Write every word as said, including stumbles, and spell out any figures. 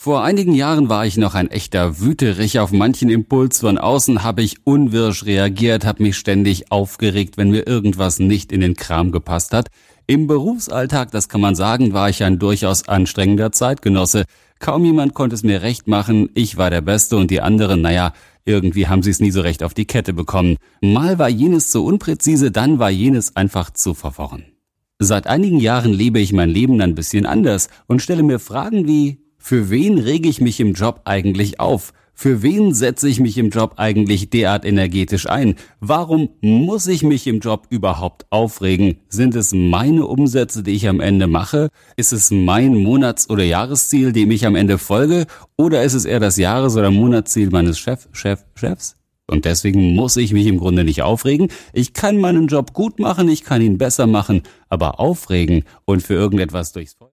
Vor einigen Jahren war ich noch ein echter Wüterich. Auf manchen Impuls von außen habe ich unwirsch reagiert, habe mich ständig aufgeregt, wenn mir irgendwas nicht in den Kram gepasst hat. Im Berufsalltag, das kann man sagen, war ich ein durchaus anstrengender Zeitgenosse. Kaum jemand konnte es mir recht machen, ich war der Beste und die anderen, naja, irgendwie haben sie es nie so recht auf die Kette bekommen. Mal war jenes zu unpräzise, dann war jenes einfach zu verworren. Seit einigen Jahren lebe ich mein Leben ein bisschen anders und stelle mir Fragen wie: Für wen rege ich mich im Job eigentlich auf? Für wen setze ich mich im Job eigentlich derart energetisch ein? Warum muss ich mich im Job überhaupt aufregen? Sind es meine Umsätze, die ich am Ende mache? Ist es mein Monats- oder Jahresziel, dem ich am Ende folge? Oder ist es eher das Jahres- oder Monatsziel meines Chef, Chef, Chefs? Und deswegen muss ich mich im Grunde nicht aufregen. Ich kann meinen Job gut machen, ich kann ihn besser machen, aber aufregen und für irgendetwas durchs Feuer